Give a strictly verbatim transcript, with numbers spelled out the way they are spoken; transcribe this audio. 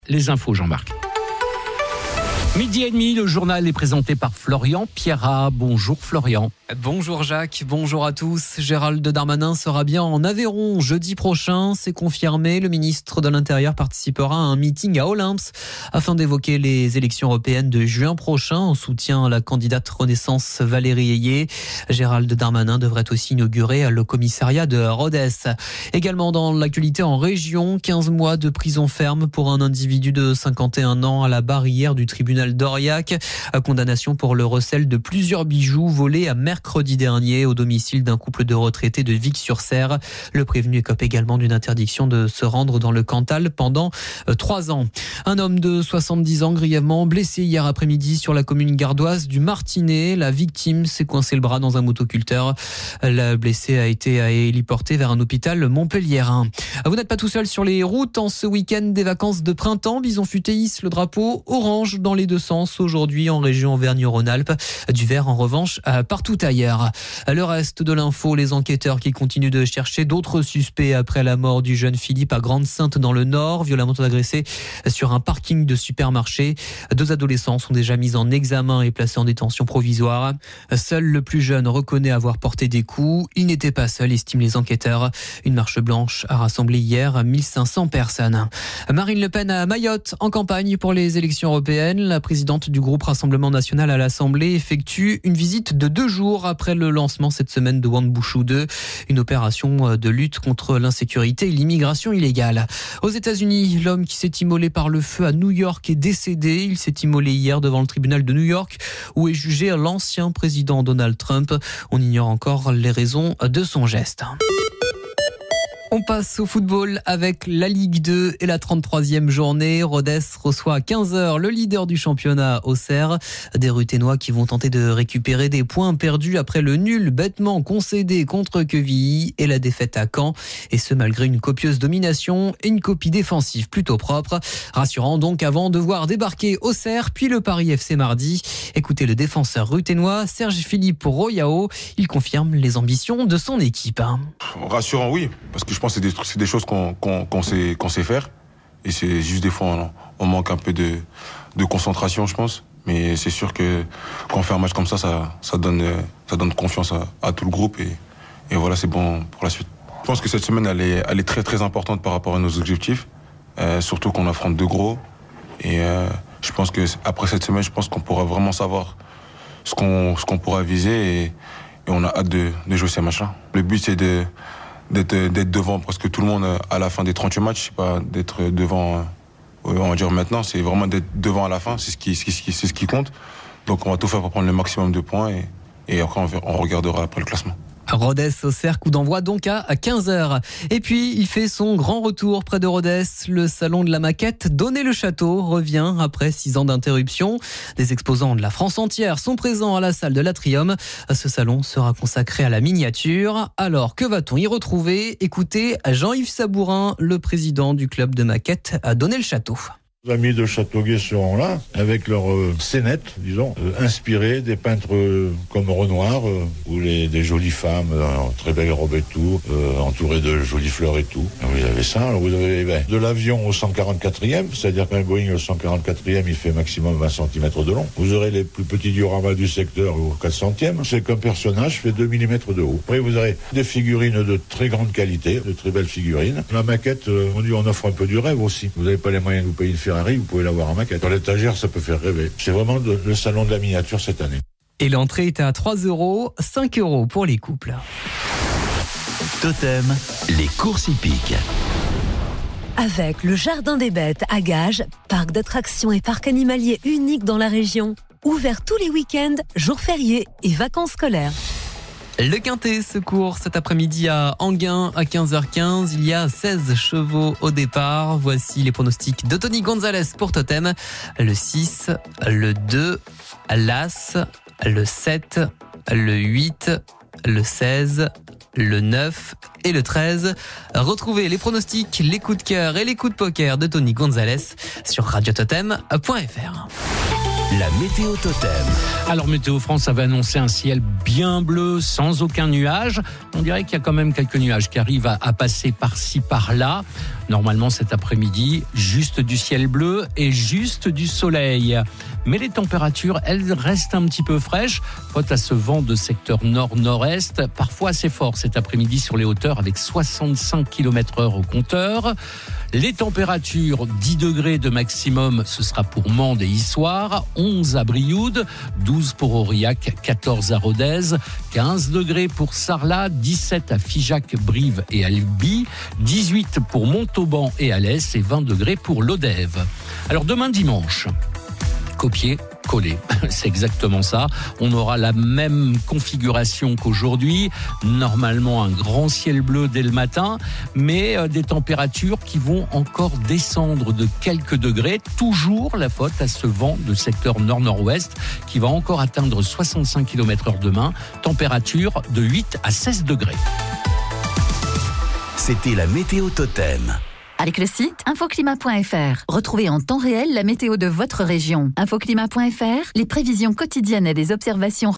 Les infos, Jean-Marc. Midi et demi, le journal est présenté par Florian Pierrat. Bonjour Florian. Bonjour Jacques, bonjour à tous. Gérald Darmanin sera bien en Aveyron jeudi prochain, c'est confirmé. Le ministre de l'Intérieur participera à un meeting à Olympes afin d'évoquer les élections européennes de juin prochain en soutien à la candidate Renaissance Valérie Ayé. Gérald Darmanin devrait aussi inaugurer le commissariat de Rodez. Également dans l'actualité en région, quinze mois de prison ferme pour un individu de cinquante et un ans à la barrière du tribunal d'Aurillac. Condamnation pour le recel de plusieurs bijoux volés à mercredi dernier au domicile d'un couple de retraités de Vic-sur-Serre. Le prévenu écope également d'une interdiction de se rendre dans le Cantal pendant trois ans. Un homme de soixante-dix ans grièvement blessé hier après-midi sur la commune gardoise du Martinet. La victime s'est coincé le bras dans un motoculteur. Le blessé a été héliporté vers un hôpital montpelliérain. Vous n'êtes pas tout seul sur les routes en ce week-end des vacances de printemps. Bison Futé hisse le drapeau orange dans les deux sens aujourd'hui en région Auvergne-Rhône-Alpes. Du vert en revanche partout ailleurs. Le reste de l'info, les enquêteurs qui continuent de chercher d'autres suspects après la mort du jeune Philippe à Grande-Synthe dans le Nord, violemment agressé sur un parking de supermarché. Deux adolescents sont déjà mis en examen et placés en détention provisoire. Seul le plus jeune reconnaît avoir porté des coups. Il n'était pas seul, estiment les enquêteurs. Une marche blanche a rassemblé hier mille cinq cents personnes. Marine Le Pen à Mayotte en campagne pour les élections européennes. La présidente du groupe Rassemblement National à l'Assemblée effectue une visite de deux jours après le lancement cette semaine de Wambushu deux, une opération de lutte contre l'insécurité et l'immigration illégale. Aux États-Unis, l'homme qui s'est immolé par le feu à New York est décédé. Il s'est immolé hier devant le tribunal de New York où est jugé l'ancien président Donald Trump. On ignore encore les raisons de son geste. On passe au football avec la Ligue deux et la trente-troisième journée. Rodez reçoit à quinze heures le leader du championnat, Auxerre. Des Ruténois qui vont tenter de récupérer des points perdus après le nul bêtement concédé contre Quevilly et la défaite à Caen. Et ce malgré une copieuse domination et une copie défensive plutôt propre. Rassurant donc avant de voir débarquer Auxerre puis le Paris F C mardi. Écoutez le défenseur ruténois Serge-Philippe Royao. Il confirme les ambitions de son équipe. Rassurant, oui, parce que je Je pense que c'est des, c'est des choses qu'on, qu'on, qu'on, sait, qu'on sait faire. Et c'est juste des fois, on, on manque un peu de, de concentration, je pense. Mais c'est sûr que quand on fait un match comme ça, ça, ça, donne, ça donne confiance à, à tout le groupe. Et, et voilà, c'est bon pour la suite. Je pense que cette semaine, elle est, elle est très très importante par rapport à nos objectifs. Euh, surtout qu'on affronte deux gros. Et euh, je pense qu'après cette semaine, je pense qu'on pourra vraiment savoir ce qu'on, ce qu'on pourra viser. Et, et on a hâte de, de jouer ces matchs-là. Le but, c'est de... D'être, d'être devant presque tout le monde à la fin des trente-huit matchs, c'est pas d'être devant, on va dire maintenant, c'est vraiment d'être devant à la fin, c'est ce qui, c'est ce qui, c'est ce qui compte. Donc on va tout faire pour prendre le maximum de points et, et après on, verra, on regardera après le classement. Rodez Auxerre, coup d'envoi donc à quinze heures. Et puis, il fait son grand retour près de Rodez. Le salon de la maquette Donner-le-Château revient après six ans d'interruption. Des exposants de la France entière sont présents à la salle de l'Atrium. Ce salon sera consacré à la miniature. Alors, que va-t-on y retrouver ? Écoutez Jean-Yves Sabourin, le président du club de maquette à Donner-le-Château. Les amis de Châteauguay seront là, avec leur euh, scénette, disons, euh, inspirés des peintres euh, comme Renoir, euh, ou les, des jolies femmes, euh, en très belles robes et tout, euh, entourées de jolies fleurs et tout. Vous avez ça, alors vous avez ben, de l'avion au cent quarante-quatrième, c'est-à-dire qu'un Boeing au cent quarante-quatrième, il fait maximum vingt centimètres de long. Vous aurez les plus petits dioramas du secteur au quatre centième, c'est qu'un personnage fait deux millimètres de haut. Après, vous aurez des figurines de très grande qualité, de très belles figurines. La maquette, euh, on dit, on offre un peu du rêve aussi. Vous n'avez pas les moyens de vous payer une Ferrari, vous pouvez l'avoir en maquette. Dans l'étagère, ça peut faire rêver. C'est vraiment de, le salon de la miniature cette année. Et l'entrée est à trois euros, cinq euros pour les couples. Totem, les courses hippiques. Avec le Jardin des Bêtes à Gages, parc d'attractions et parc animalier unique dans la région. Ouvert tous les week-ends, jours fériés et vacances scolaires. Le Quintet se court cet après-midi à Enghien à quinze heures quinze. Il y a seize chevaux au départ. Voici les pronostics de Tony Gonzalez pour Totem. Le six, le deux, l'As, le sept, le huit, le seize, le neuf et le treize. Retrouvez les pronostics, les coups de cœur et les coups de poker de Tony Gonzalez sur radio totem point f r. La météo totem. Alors Météo France avait annoncé un ciel bien bleu, sans aucun nuage. On dirait qu'il y a quand même quelques nuages qui arrivent à, à passer par-ci, par-là. Normalement cet après-midi, juste du ciel bleu et juste du soleil. Mais les températures, elles restent un petit peu fraîches. Faute à ce vent de secteur nord-nord-est, parfois assez fort cet après-midi sur les hauteurs avec soixante-cinq kilomètres heure au compteur. Les températures, dix degrés de maximum, ce sera pour Mende et Issoire, onze à Brioude, douze pour Aurillac, quatorze à Rodez, quinze degrés pour Sarlat, dix-sept à Figeac, Brive et Albi, dix-huit pour Montauban et Alès et vingt degrés pour Lodève. Alors demain dimanche, copier, coller, c'est exactement ça. On aura la même configuration qu'aujourd'hui. Normalement, un grand ciel bleu dès le matin, mais des températures qui vont encore descendre de quelques degrés. Toujours la faute à ce vent de secteur nord-nord-ouest qui va encore atteindre soixante-cinq kilomètres heure demain. Température de huit à seize degrés. C'était la météo totem. Avec le site infoclimat point f r, retrouvez en temps réel la météo de votre région. infoclimat point f r, les prévisions quotidiennes et des observations